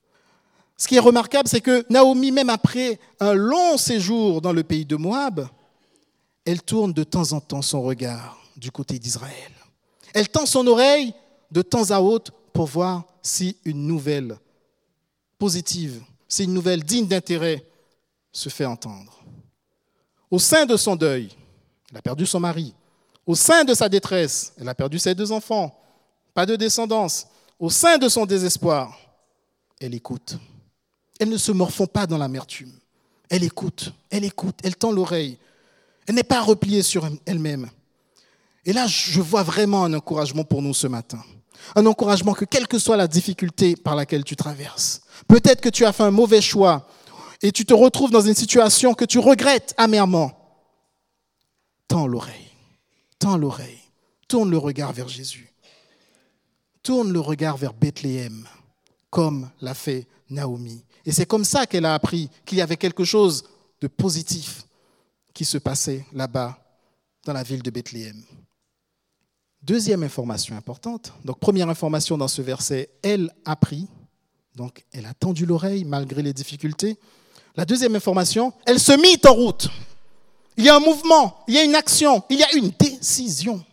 Ce qui est remarquable, c'est que Naomi, même après un long séjour dans le pays de Moab, elle tourne de temps en temps son regard du côté d'Israël. Elle tend son oreille de temps à autre pour voir si une nouvelle positive, si une nouvelle digne d'intérêt se fait entendre. Au sein de son deuil, elle a perdu son mari. Au sein de sa détresse, elle a perdu ses 2 enfants, pas de descendance. Au sein de son désespoir, elle écoute. elles ne se morfondent pas dans l'amertume. Elle écoute, elle tend l'oreille. Elle n'est pas repliée sur elle-même. Et là, je vois vraiment un encouragement pour nous ce matin. Un encouragement que quelle que soit la difficulté par laquelle tu traverses, peut-être que tu as fait un mauvais choix et tu te retrouves dans une situation que tu regrettes amèrement. Tends l'oreille, tourne le regard vers Jésus. Tourne le regard vers Bethléem, comme l'a fait Naomi. Et c'est comme ça qu'elle a appris qu'il y avait quelque chose de positif qui se passait là-bas, dans la ville de Bethléem. Deuxième information importante. Donc, première information dans ce verset, elle a pris. Donc, elle a tendu l'oreille malgré les difficultés. La deuxième information, elle se mit en route. Il y a un mouvement, il y a une action, il y a une décision.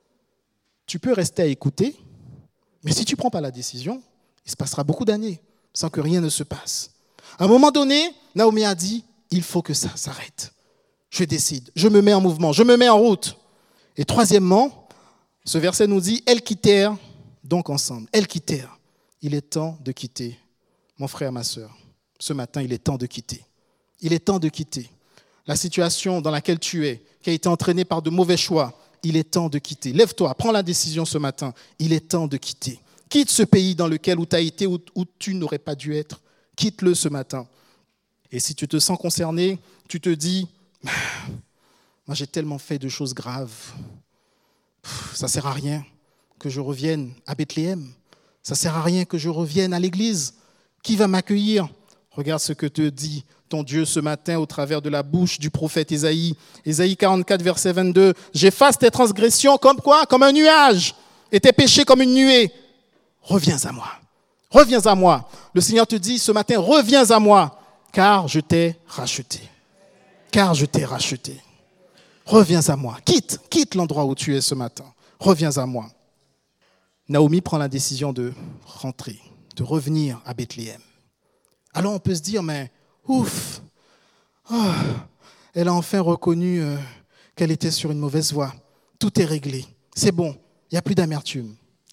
Tu peux rester à écouter, mais si tu ne prends pas la décision, il se passera beaucoup d'années sans que rien ne se passe. À un moment donné, Naomi a dit, il faut que ça s'arrête. Je décide, je me mets en mouvement, je me mets en route. Et troisièmement, ce verset nous dit, elles quittèrent donc ensemble. Elles quittèrent. Il est temps de quitter. Mon frère, ma sœur, ce matin, il est temps de quitter. Il est temps de quitter. La situation dans laquelle tu es, qui a été entraînée par de mauvais choix, il est temps de quitter. Lève-toi, prends la décision ce matin. Il est temps de quitter. Quitte ce pays dans lequel tu as été, où tu n'aurais pas dû être. Quitte-le ce matin. Et si tu te sens concerné, tu te dis, moi j'ai tellement fait de choses graves. Ça ne sert à rien que je revienne à Bethléem. Ça ne sert à rien que je revienne à l'église. Qui va m'accueillir? Regarde ce que te dit ton Dieu ce matin au travers de la bouche du prophète Ésaïe. Ésaïe 44, verset 22. J'efface tes transgressions comme quoi? Comme un nuage. Et tes péchés comme une nuée. Reviens à moi. Reviens à moi. Le Seigneur te dit ce matin, reviens à moi, car je t'ai racheté. Car je t'ai racheté. Reviens à moi. Quitte l'endroit où tu es ce matin. Reviens à moi. Naomi prend la décision de rentrer, de revenir à Bethléem. Alors on peut se dire, mais ouf, elle a enfin reconnu qu'elle était sur une mauvaise voie. Tout est réglé. C'est bon. Il n'y a plus d'amertume.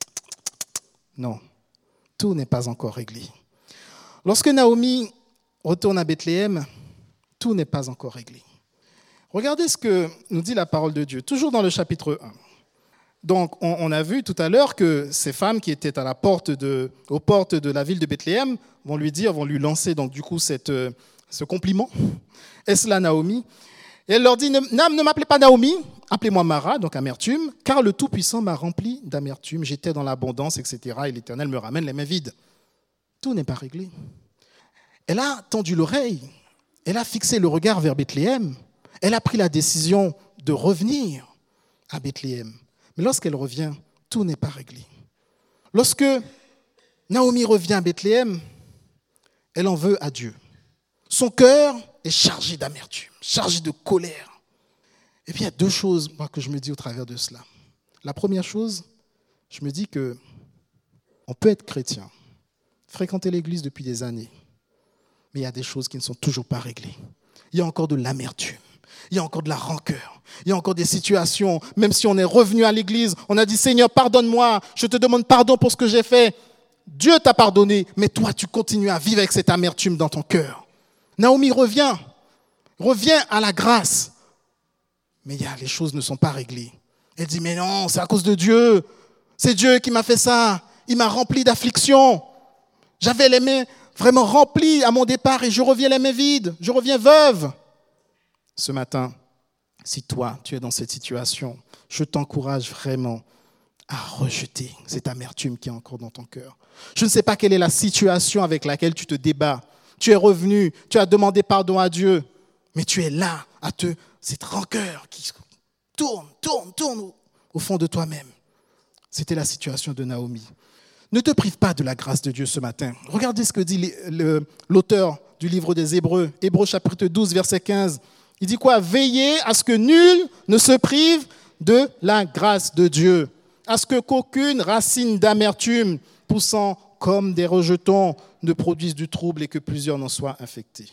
Non, tout n'est pas encore réglé. Lorsque Naomi retourne à Bethléem, tout n'est pas encore réglé. Regardez ce que nous dit la parole de Dieu, toujours dans le chapitre 1. Donc, on a vu tout à l'heure que ces femmes qui étaient aux portes de la ville de Bethléem vont lui lancer donc du coup ce compliment. Est-ce là Naomi? Et elle leur dit, ne m'appelez pas Naomi, appelez-moi Mara, donc amertume, car le Tout-Puissant m'a rempli d'amertume, j'étais dans l'abondance, etc. Et l'Éternel me ramène les mains vides. Tout n'est pas réglé. Elle a tendu l'oreille, elle a fixé le regard vers Bethléem, elle a pris la décision de revenir à Bethléem. Mais lorsqu'elle revient, tout n'est pas réglé. Lorsque Naomi revient à Bethléem, elle en veut à Dieu. Son cœur est chargé d'amertume, chargé de colère. Et puis il y a deux choses moi, que je me dis au travers de cela. La première chose, je me dis qu'on peut être chrétien, fréquenter l'église depuis des années, mais il y a des choses qui ne sont toujours pas réglées. Il y a encore de l'amertume. Il y a encore de la rancœur. Il y a encore des situations, même si on est revenu à l'église, on a dit « Seigneur, pardonne-moi, je te demande pardon pour ce que j'ai fait ». Dieu t'a pardonné, mais toi, tu continues à vivre avec cette amertume dans ton cœur. Naomi revient à la grâce. Mais les choses ne sont pas réglées. Elle dit « Mais non, c'est à cause de Dieu. C'est Dieu qui m'a fait ça. Il m'a rempli d'affliction. J'avais les mains vraiment remplies à mon départ et je reviens les mains vides. Je reviens veuve. » Ce matin, si toi, tu es dans cette situation, je t'encourage vraiment à rejeter cette amertume qui est encore dans ton cœur. Je ne sais pas quelle est la situation avec laquelle tu te débats. Tu es revenu, tu as demandé pardon à Dieu, mais tu es là, cette rancœur qui tourne au fond de toi-même. C'était la situation de Naomi. Ne te prive pas de la grâce de Dieu ce matin. Regardez ce que dit l'auteur du livre des Hébreux, Hébreux chapitre 12, verset 15. Il dit quoi? Veillez à ce que nul ne se prive de la grâce de Dieu, à ce qu'aucune racine d'amertume poussant comme des rejetons ne produise du trouble et que plusieurs n'en soient infectés.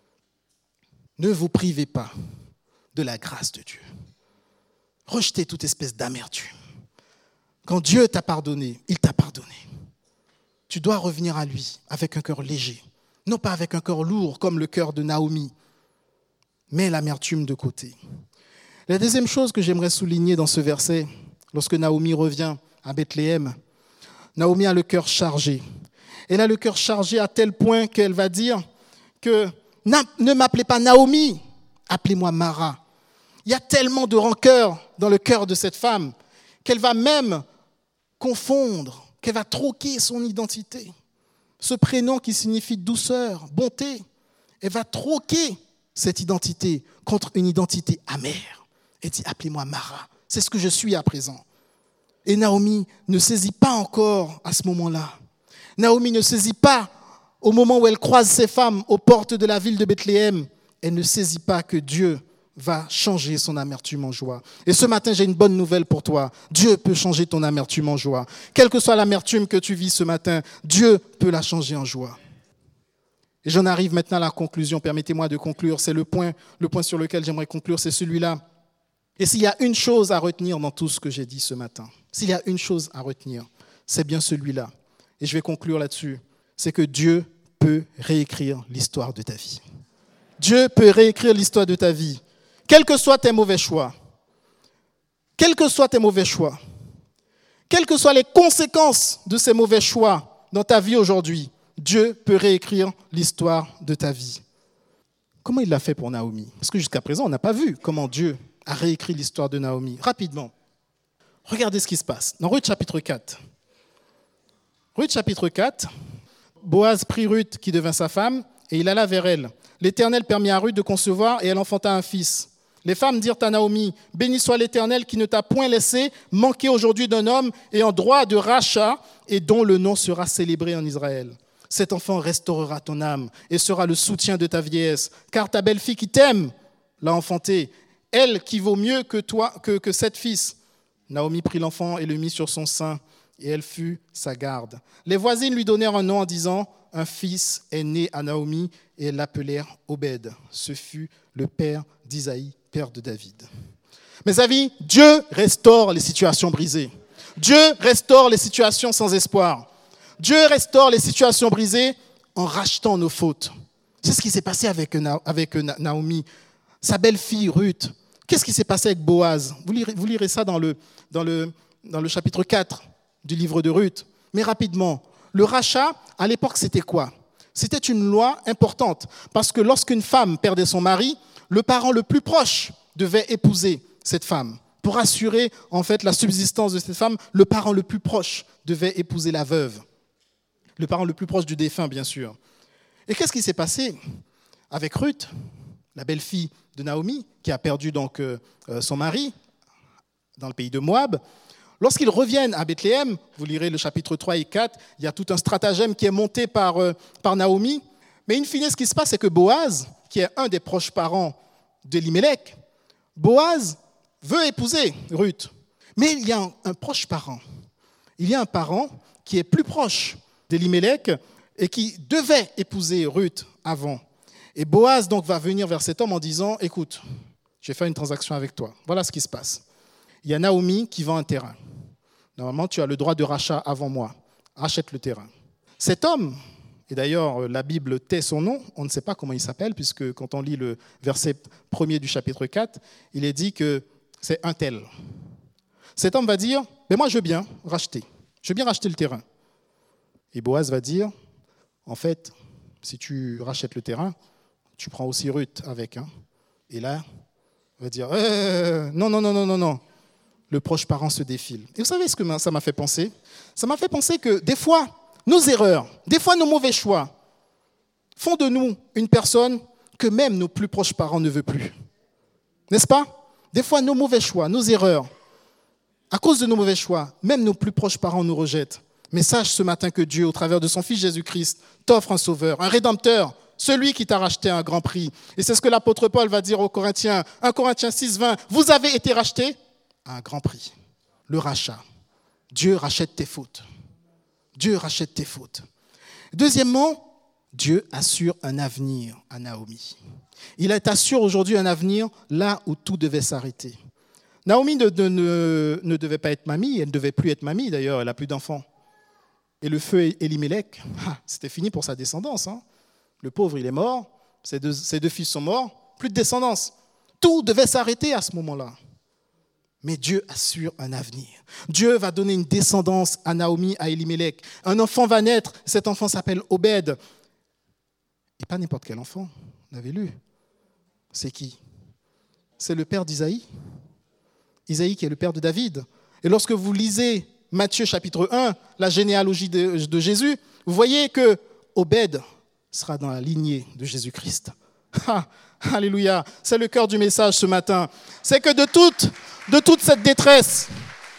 Ne vous privez pas de la grâce de Dieu. Rejetez toute espèce d'amertume. Quand Dieu t'a pardonné, il t'a pardonné. Tu dois revenir à lui avec un cœur léger. non pas avec un cœur lourd comme le cœur de Naomi, mais l'amertume de côté. La deuxième chose que j'aimerais souligner dans ce verset, lorsque Naomi revient à Bethléem, Naomi a le cœur chargé. Elle a le cœur chargé à tel point qu'elle va dire que ne m'appelez pas Naomi, appelez-moi Mara. Il y a tellement de rancœur dans le cœur de cette femme qu'elle va même confondre, qu'elle va troquer son identité. Ce prénom qui signifie douceur, bonté, elle va troquer cette identité contre une identité amère. Elle dit, appelez-moi Mara, c'est ce que je suis à présent. Et Naomi ne saisit pas encore à ce moment-là. Naomi ne saisit pas au moment où elle croise ces femmes aux portes de la ville de Bethléem. Elle ne saisit pas que Dieu va changer son amertume en joie. Et ce matin, j'ai une bonne nouvelle pour toi. Dieu peut changer ton amertume en joie. Quelle que soit l'amertume que tu vis ce matin, Dieu peut la changer en joie. Et j'en arrive maintenant à la conclusion. Permettez-moi de conclure. C'est le point sur lequel j'aimerais conclure, c'est celui-là. Et s'il y a une chose à retenir dans tout ce que j'ai dit ce matin, s'il y a une chose à retenir, c'est bien celui-là. Et je vais conclure là-dessus. C'est que Dieu peut réécrire l'histoire de ta vie. Dieu peut réécrire l'histoire de ta vie. Quels que soient tes mauvais choix, quels que soient tes mauvais choix, quelles que soient les conséquences de ces mauvais choix dans ta vie aujourd'hui, Dieu peut réécrire l'histoire de ta vie. Comment il l'a fait pour Naomi? Parce que jusqu'à présent, on n'a pas vu comment Dieu a réécrit l'histoire de Naomi. Rapidement, regardez ce qui se passe. Dans Ruth chapitre 4. Ruth chapitre 4, Boaz prit Ruth qui devint sa femme et il alla vers elle. L'Éternel permit à Ruth de concevoir et elle enfanta un fils. Les femmes dirent à Naomi, « Béni soit l'Éternel qui ne t'a point laissé manquer aujourd'hui d'un homme ayant droit de rachat et dont le nom sera célébré en Israël. Cet enfant restaurera ton âme et sera le soutien de ta vieillesse, car ta belle-fille qui t'aime l'a enfanté, elle qui vaut mieux que toi, que 7 fils. » Naomi prit l'enfant et le mit sur son sein, et elle fut sa garde. Les voisines lui donnèrent un nom en disant, « Un fils est né à Naomi » et elles l'appelèrent Obed. Ce fut le père d'Isaïe, père de David. Mes amis, Dieu restaure les situations brisées. Dieu restaure les situations sans espoir. Dieu restaure les situations brisées en rachetant nos fautes. C'est ce qui s'est passé avec Naomi, sa belle-fille Ruth. Qu'est-ce qui s'est passé avec Boaz? Vous lirez ça dans le chapitre 4 du livre de Ruth. Mais rapidement, le rachat, à l'époque, c'était quoi? C'était une loi importante. Parce que lorsqu'une femme perdait son mari, le parent le plus proche devait épouser cette femme. Pour assurer en fait la subsistance de cette femme, le parent le plus proche devait épouser la veuve. Le parent le plus proche du défunt, bien sûr. Et qu'est-ce qui s'est passé avec Ruth, la belle-fille de Naomi, qui a perdu donc son mari dans le pays de Moab? Lorsqu'ils reviennent à Bethléem, vous lirez le chapitre 3 et 4, il y a tout un stratagème qui est monté par Naomi. Mais in fine, ce qui se passe, c'est que Boaz, qui est un des proches parents d'Elimelech, Boaz veut épouser Ruth. Mais il y a un proche parent. Il y a un parent qui est plus proche d'Elimelech et qui devait épouser Ruth avant. Et Boaz donc va venir vers cet homme en disant, « Écoute, je vais faire une transaction avec toi. Voilà ce qui se passe. Il y a Naomi qui vend un terrain. Normalement, tu as le droit de rachat avant moi. Achète le terrain. » Cet homme, et d'ailleurs la Bible tait son nom, on ne sait pas comment il s'appelle, puisque quand on lit le verset 1er du chapitre 4, il est dit que c'est un tel. Cet homme va dire, « Moi je veux bien racheter. Je veux bien racheter le terrain. » Et Boaz va dire, « En fait, si tu rachètes le terrain, tu prends aussi Ruth avec. Hein. » Et là, il va dire, non. Le proche parent se défile. Et vous savez ce que ça m'a fait penser? Ça m'a fait penser que des fois, nos erreurs, des fois nos mauvais choix font de nous une personne que même nos plus proches parents ne veulent plus. N'est-ce pas? Des fois, nos mauvais choix, nos erreurs, à cause de nos mauvais choix, même nos plus proches parents nous rejettent. Mais sache ce matin que Dieu, au travers de son Fils Jésus-Christ, t'offre un sauveur, un rédempteur, celui qui t'a racheté à un grand prix. Et c'est ce que l'apôtre Paul va dire aux Corinthiens, 1 Corinthiens 6, 20, « Vous avez été rachetés à un grand prix. » Le rachat. Dieu rachète tes fautes. Dieu rachète tes fautes. Deuxièmement, Dieu assure un avenir à Naomi. Il t'assure aujourd'hui un avenir là où tout devait s'arrêter. Naomi ne devait pas être mamie, elle ne devait plus être mamie d'ailleurs, elle n'a plus d'enfants. Et le feu Elimelech, c'était fini pour sa descendance. Hein. Le pauvre, il est mort. Ses deux fils sont morts. Plus de descendance. Tout devait s'arrêter à ce moment-là. Mais Dieu assure un avenir. Dieu va donner une descendance à Naomi, à Elimelech. Un enfant va naître. Cet enfant s'appelle Obed. Et pas n'importe quel enfant. Vous l'avez lu. C'est qui? C'est le père d'Isaïe. Isaïe qui est le père de David. Et lorsque vous lisez Matthieu chapitre 1, la généalogie de Jésus, vous voyez que Obed sera dans la lignée de Jésus-Christ. Alléluia. C'est le cœur du message ce matin. C'est que de toute cette détresse,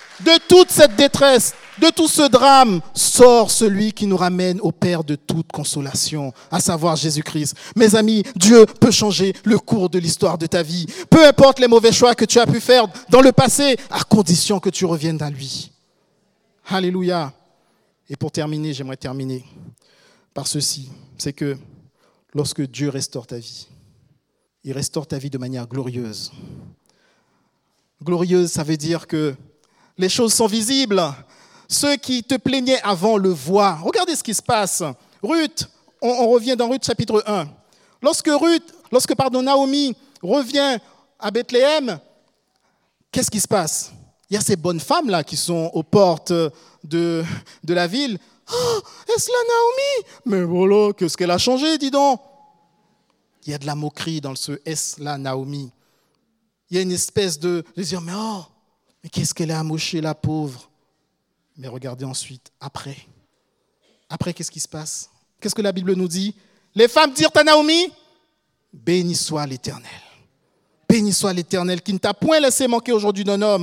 de tout ce drame, sort celui qui nous ramène au Père de toute consolation, à savoir Jésus-Christ. Mes amis, Dieu peut changer le cours de l'histoire de ta vie. Peu importe les mauvais choix que tu as pu faire dans le passé, à condition que tu reviennes à lui. Alléluia. Et pour terminer, j'aimerais terminer par ceci. C'est que lorsque Dieu restaure ta vie, il restaure ta vie de manière glorieuse. Glorieuse, ça veut dire que les choses sont visibles. Ceux qui te plaignaient avant le voient. Regardez ce qui se passe. Ruth, on revient dans Ruth chapitre 1. Lorsque Naomi revient à Bethléem, qu'est-ce qui se passe? Il y a ces bonnes femmes-là qui sont aux portes de la ville. Oh, est-ce la Naomi? Mais voilà, qu'est-ce qu'elle a changé, dis donc? Il y a de la moquerie dans ce « est-ce la Naomi ?» Il y a une espèce de dire « mais qu'est-ce qu'elle a amoché, la pauvre ?» Mais regardez ensuite, après. Après, qu'est-ce qui se passe? Qu'est-ce que la Bible nous dit? Les femmes dirent à Naomi, « Béni soit l'Éternel. Béni soit l'Éternel qui ne t'a point laissé manquer aujourd'hui d'un homme. »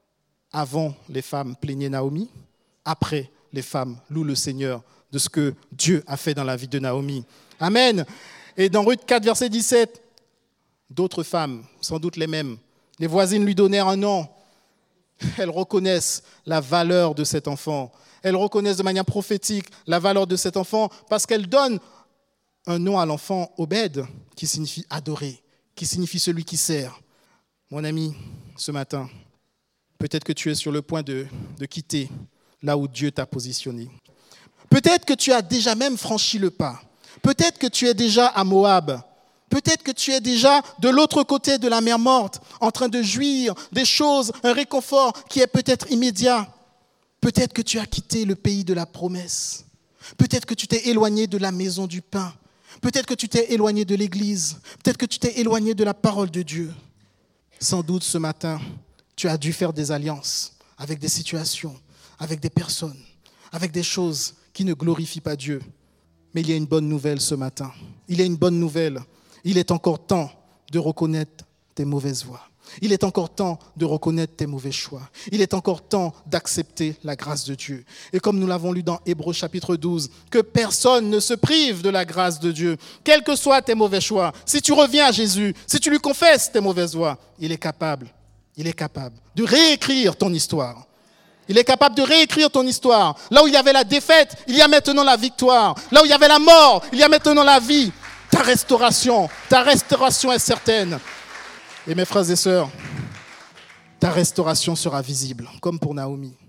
Avant, les femmes plaignaient Naomi. Après, les femmes louent le Seigneur de ce que Dieu a fait dans la vie de Naomi. Amen. Et dans Ruth 4, verset 17, d'autres femmes, sans doute les mêmes, les voisines lui donnèrent un nom. Elles reconnaissent la valeur de cet enfant. Elles reconnaissent de manière prophétique la valeur de cet enfant parce qu'elles donnent un nom à l'enfant, Obed, qui signifie adorer, qui signifie celui qui sert. Mon ami, ce matin, peut-être que tu es sur le point de quitter là où Dieu t'a positionné. Peut-être que tu as déjà même franchi le pas. Peut-être que tu es déjà à Moab. Peut-être que tu es déjà de l'autre côté de la mer morte, en train de jouir des choses, un réconfort qui est peut-être immédiat. Peut-être que tu as quitté le pays de la promesse. Peut-être que tu t'es éloigné de la maison du pain. Peut-être que tu t'es éloigné de l'église. Peut-être que tu t'es éloigné de la parole de Dieu. Sans doute ce matin, tu as dû faire des alliances avec des situations, avec des personnes, avec des choses qui ne glorifient pas Dieu. Mais il y a une bonne nouvelle ce matin. Il y a une bonne nouvelle. Il est encore temps de reconnaître tes mauvaises voies. Il est encore temps de reconnaître tes mauvais choix. Il est encore temps d'accepter la grâce de Dieu. Et comme nous l'avons lu dans Hébreux chapitre 12, que personne ne se prive de la grâce de Dieu, quels que soient tes mauvais choix. Si tu reviens à Jésus, si tu lui confesses tes mauvaises voies, il est capable de réécrire ton histoire. Il est capable de réécrire ton histoire. Là où il y avait la défaite, il y a maintenant la victoire. Là où il y avait la mort, il y a maintenant la vie. Ta restauration est certaine. Et mes frères et sœurs, ta restauration sera visible, comme pour Naomi.